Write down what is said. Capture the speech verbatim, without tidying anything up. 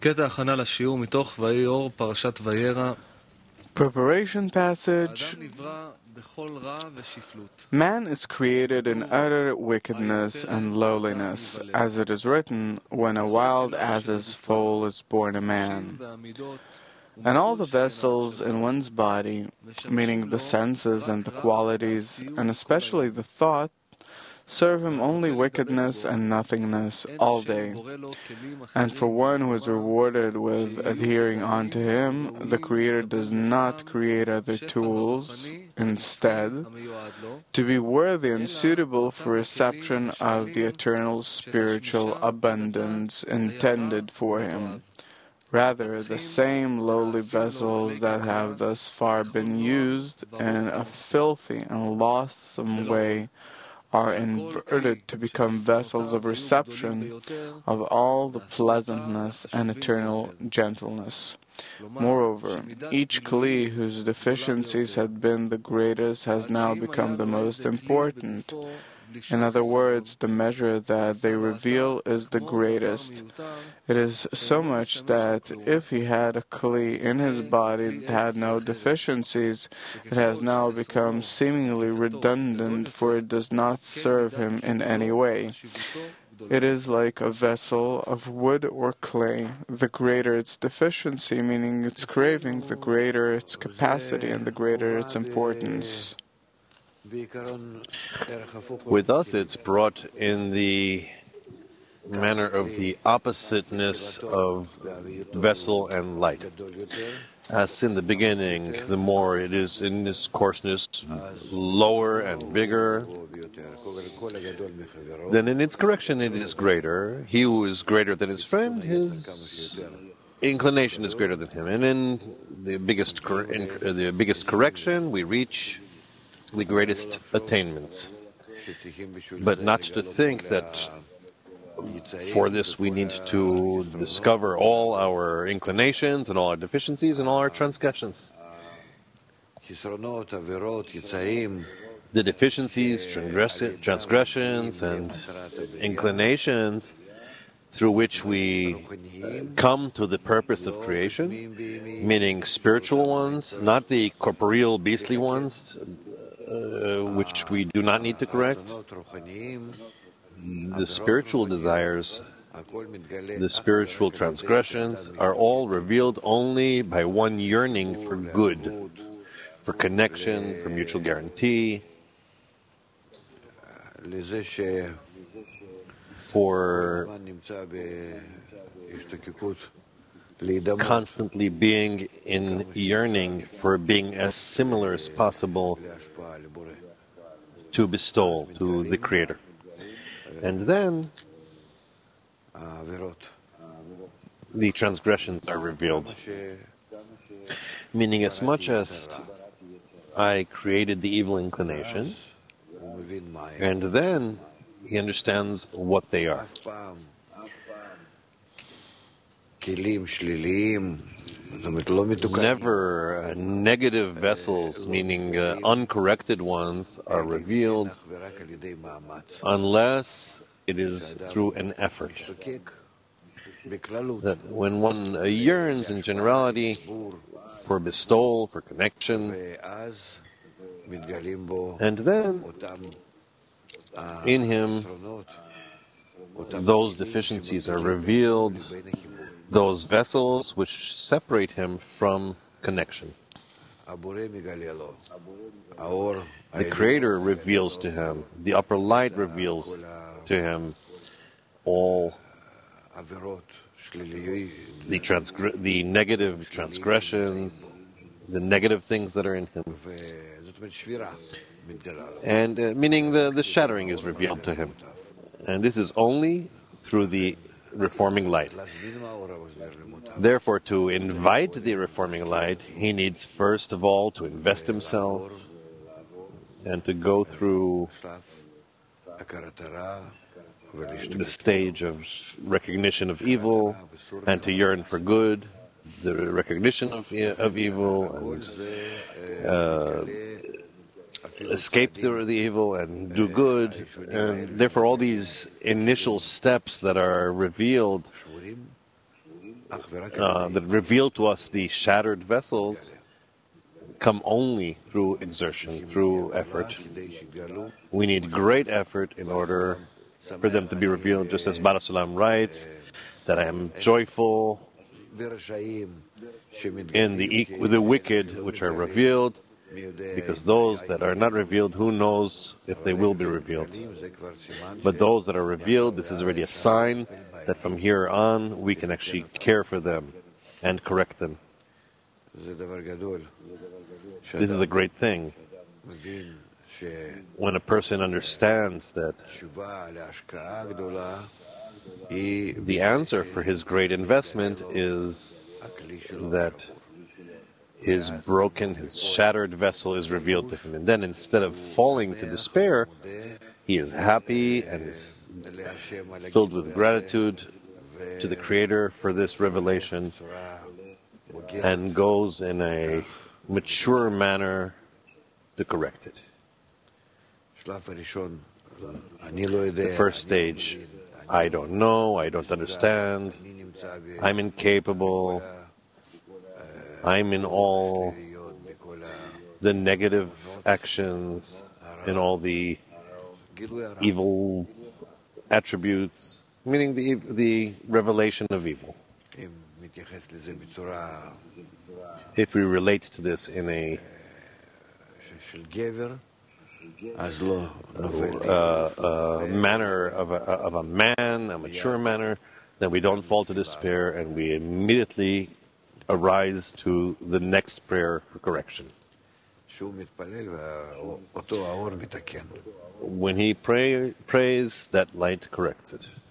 קטע הכנה לשיעור מתוך ויהי אור פרשת וירא. Preparation passage. האדם נברא בכל רע ושפלות. Man is created in utter wickedness and lowliness, as it is written, when a wild ass's foal is born a man. And all the vessels in one's body, meaning the senses and the qualities, and especially the thought, serve him only wickedness and nothingness all day. And for one who is rewarded with adhering unto him, the Creator does not create other tools instead to be worthy and suitable for reception of the eternal spiritual abundance intended for him. Rather, the same lowly vessels that have thus far been used in a filthy and loathsome way are inverted to become vessels of reception of all the pleasantness and eternal gentleness. Moreover, each kli whose deficiencies had been the greatest has now become the most important. In other words, the measure that they reveal is the greatest. It is so much that if he had a kli in his body that had no deficiencies, it has now become seemingly redundant, for it does not serve him in any way. It is like a vessel of wood or clay. The greater its deficiency, meaning its craving, the greater its capacity and the greater its importance. With us, it's brought in the manner of the oppositeness of vessel and light. As in the beginning, the more it is in its coarseness lower and bigger, then in its correction it is greater. He who is greater than his friend, his inclination is greater than him. And in the biggest cor- in the biggest correction, we reach the greatest attainments. But not to think that for this we need to discover all our inclinations and all our deficiencies and all our transgressions. The deficiencies, transgressions, and inclinations through which we come to the purpose of creation, meaning spiritual ones, not the corporeal, beastly ones, Uh, which we do not need to correct. The spiritual desires, the spiritual transgressions are all revealed only by one yearning for good, for connection, for mutual guarantee, for constantly being in yearning for being as similar as possible to bestow, to the Creator. And then the transgressions are revealed. Meaning, as much as I created the evil inclination, and then he understands what they are. Never uh, negative vessels, meaning uh, uncorrected ones, are revealed unless it is through an effort. That when one uh, yearns in generality for bestowal, for connection, and then in him those deficiencies are revealed, those vessels which separate him from connection. The Creator reveals to him, the upper light reveals to him all the, transgr- the negative transgressions, the negative things that are in him. And uh, meaning the, the shattering is revealed to him. And this is only through the reforming light. Therefore, to invite the reforming light, he needs first of all to invest himself and to go through the stage of recognition of evil and to yearn for good, the recognition of, of evil, and uh, escape the, the evil and do good. And therefore all these initial steps that are revealed uh, that reveal to us the shattered vessels come only through exertion, through effort. We need great effort in order for them to be revealed, just as Baal Salam writes, that I am joyful in the, with the wicked which are revealed, because those that are not revealed, who knows if they will be revealed. But those that are revealed, this is already a sign that from here on we can actually care for them and correct them. This is a great thing. When a person understands that the answer for his great investment is that his broken, his shattered vessel is revealed to him. And then instead of falling to despair, he is happy and is filled with gratitude to the Creator for this revelation and goes in a mature manner to correct it. The first stage, I don't know, I don't understand, I'm incapable, I'm in all the negative actions, in all the evil attributes, meaning the the revelation of evil. If we relate to this in a uh, uh, manner of a, of a man, a mature manner, then we don't fall to despair and we immediately arise to the next prayer for correction. When he pray, prays, that light corrects it.